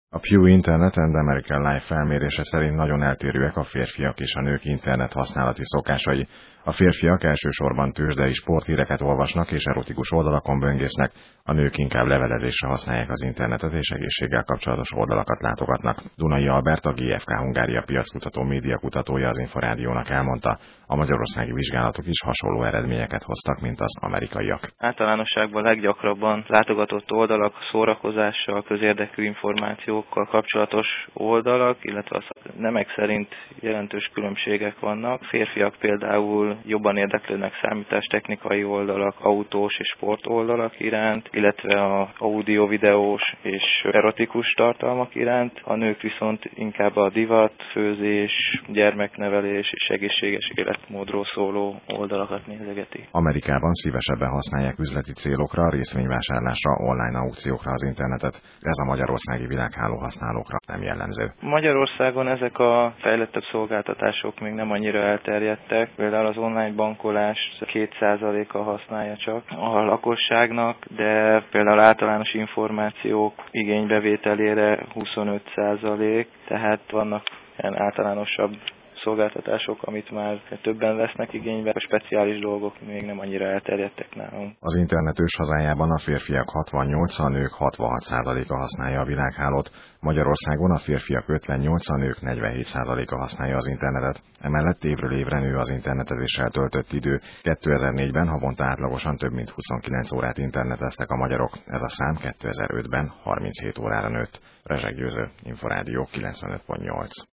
A Pew Internet and American Life felmérése szerint nagyon eltérőek a férfiak és a nők internet használati szokásai. A férfiak elsősorban tőzsdei sporthíreket olvasnak és erotikus oldalakon böngésznek, a nők inkább levelezésre használják az internetet és egészséggel kapcsolatos oldalakat látogatnak. Dunai Albert, a GfK Hungária piackutató médiakutatója az Inforádiónak elmondta, a magyarországi vizsgálatok is hasonló eredményeket hoztak, mint az amerikaiak. Általánosságban leggyakrabban látogatott oldalak szórakozással, közérdekű információkkal kapcsolatos oldalak, illetve a nemek szerint jelentős különbségek vannak. Férfiak például jobban érdeklődnek számítástechnikai oldalak, autós és sport oldalak iránt, illetve a audio-videós és erotikus tartalmak iránt. A nők viszont inkább a divat, főzés, gyermeknevelés és egészséges életmódról szóló oldalakat nézegetik. Amerikában szívesebben használják üzleti célokra, részvényvásárlásra, online aukciókra az internetet. Ez a magyarországi világháló használókra nem jellemző. Magyarországon ezek a fejlettebb szolgáltatások még nem annyira elterjedtek. Például az online bankolást 2%-a használja csak a lakosságnak, de például általános információk igénybevételére 25%, tehát vannak ilyen általánosabb szolgáltatások, amit már többen vesznek igénybe, a speciális dolgok még nem annyira elterjedtek nálunk. Az internet őshazájában a férfiak 68, a nők 66%-a használja a világhálót, Magyarországon a férfiak 58, a nők 47%-a használja az internetet. Emellett évről évre nő az internetezéssel töltött idő. 2004-ben havonta átlagosan több mint 29 órát interneteztek a magyarok, ez a szám 2005-ben 37 órára nőtt. Rezseg Győző, Inforádió 95.8.